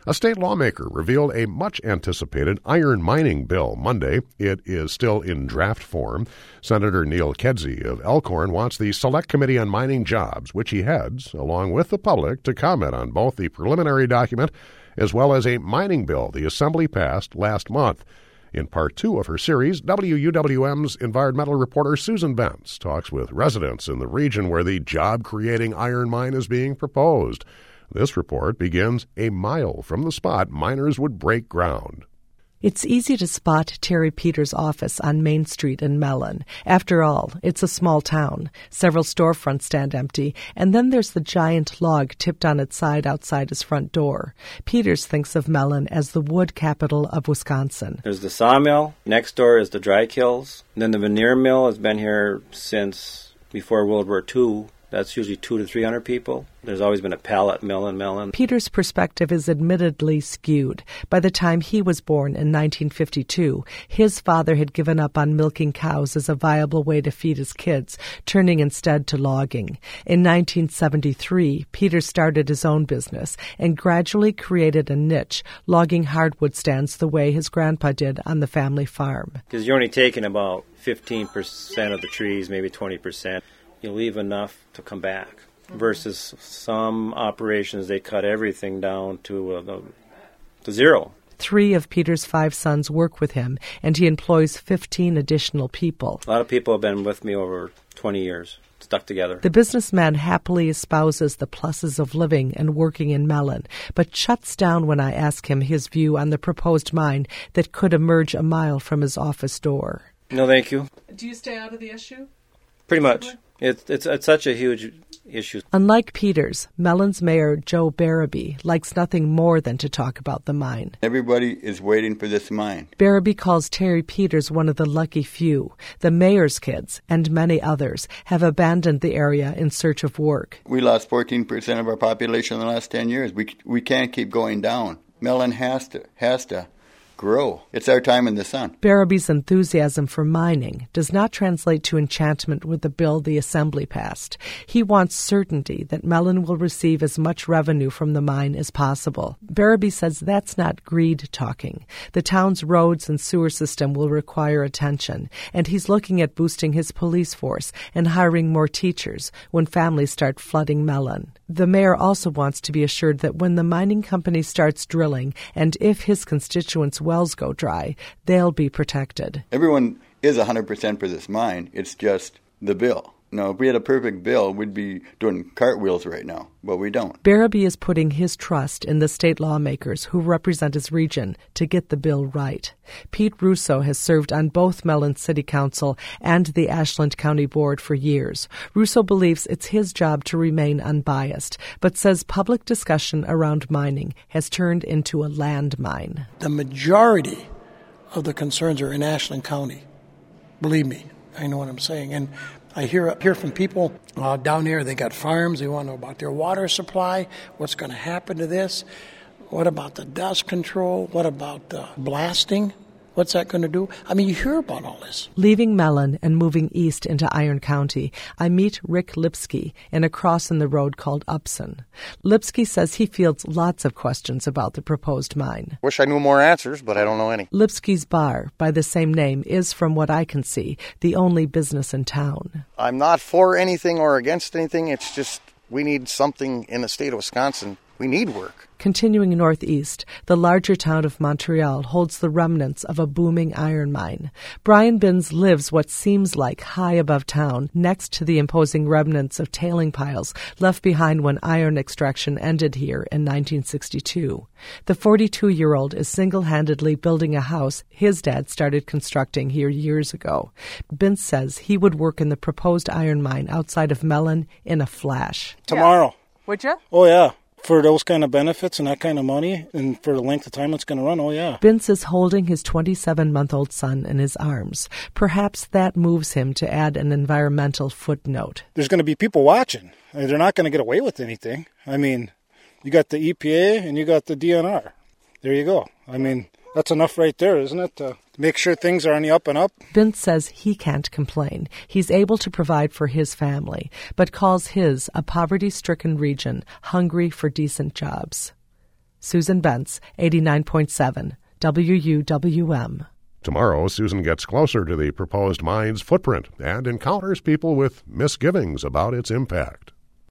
A state lawmaker revealed a much-anticipated iron mining bill Monday. It is still in draft form. Senator Neil Kedzie of Elkhorn wants the Select Committee on Mining Jobs, which he heads, along with the public, to comment on both the preliminary document as well as a mining bill the Assembly passed last month. In part 2 of her series, WUWM's environmental reporter Susan Bentz talks with residents in the region where the job-creating iron mine is being proposed. This report begins a mile from the spot miners would break ground. It's easy to spot Terry Peters' office on Main Street in Mellon. After all, it's a small town. Several storefronts stand empty, and then there's the giant log tipped on its side outside his front door. Peters thinks of Mellon as the wood capital of Wisconsin. There's the sawmill. Next door is the dry kilns. And then the veneer mill has been here since before World War II. That's usually 200 to 300 people. There's always been a pallet mill in Mellon. Peters' perspective is admittedly skewed. By the time he was born in 1952, his father had given up on milking cows as a viable way to feed his kids, turning instead to logging. In 1973, Peters started his own business and gradually created a niche, logging hardwood stands the way his grandpa did on the family farm. Because you're only taking about 15% of the trees, maybe 20%. You leave enough to come back. Versus some operations, they cut everything down to zero. 3 of Peters' 5 sons work with him, and he employs 15 additional people. A lot of people have been with me over 20 years, stuck together. The businessman happily espouses the pluses of living and working in Mellon, but shuts down when I ask him his view on the proposed mine that could emerge a mile from his office door. No, thank you. Do you stay out of the issue? Pretty much. It's such a huge issue. Unlike Peters, Mellon's mayor, Joe Barabee, likes nothing more than to talk about the mine. Everybody is waiting for this mine. Barabee calls Terry Peters one of the lucky few. The mayor's kids, and many others, have abandoned the area in search of work. We lost 14% of our population in the last 10 years. We can't keep going down. Mellon has to grow. It's our time in the sun. Barabee's enthusiasm for mining does not translate to enchantment with the bill the Assembly passed. He wants certainty that Mellon will receive as much revenue from the mine as possible. Barabee says that's not greed talking. The town's roads and sewer system will require attention, and he's looking at boosting his police force and hiring more teachers when families start flooding Mellon. The mayor also wants to be assured that when the mining company starts drilling, and if his constituents' wells go dry, they'll be protected. Everyone is 100% for this mine. It's just the bill. No, if we had a perfect bill, we'd be doing cartwheels right now, but we don't. Barabee is putting his trust in the state lawmakers who represent his region to get the bill right. Pete Russo has served on both Mellon City Council and the Ashland County Board for years. Russo believes it's his job to remain unbiased, but says public discussion around mining has turned into a landmine. The majority of the concerns are in Ashland County. Believe me, I know what I'm saying. And I hear from people down there, they got farms, they want to know about their water supply, what's going to happen to this, what about the dust control, what about the blasting, what's that going to do? I mean, you hear about all this. Leaving Mellon and moving east into Iron County, I meet Rick Lipsky in a cross in the road called Upson. Lipsky says he fields lots of questions about the proposed mine. Wish I knew more answers, but I don't know any. Lipsky's bar, by the same name, is, from what I can see, the only business in town. I'm not for anything or against anything. It's just we need something in the state of Wisconsin. We need work. Continuing northeast, the larger town of Montreal holds the remnants of a booming iron mine. Brian Binns lives what seems like high above town, next to the imposing remnants of tailing piles left behind when iron extraction ended here in 1962. The 42-year-old is single-handedly building a house his dad started constructing here years ago. Binns says he would work in the proposed iron mine outside of Mellon in a flash. Tomorrow. Yeah. Would you? Oh, yeah. For those kind of benefits and that kind of money and for the length of time it's going to run, oh yeah. Binns is holding his 27-month-old son in his arms. Perhaps that moves him to add an environmental footnote. There's going to be people watching. They're not going to get away with anything. I mean, you got the EPA and you got the DNR. There you go. I mean, that's enough right there, isn't it? To make sure things are on the up and up. Binns says he can't complain. He's able to provide for his family, but calls his a poverty-stricken region hungry for decent jobs. Susan Bentz, 89.7 WUWM. Tomorrow, Susan gets closer to the proposed mine's footprint and encounters people with misgivings about its impact.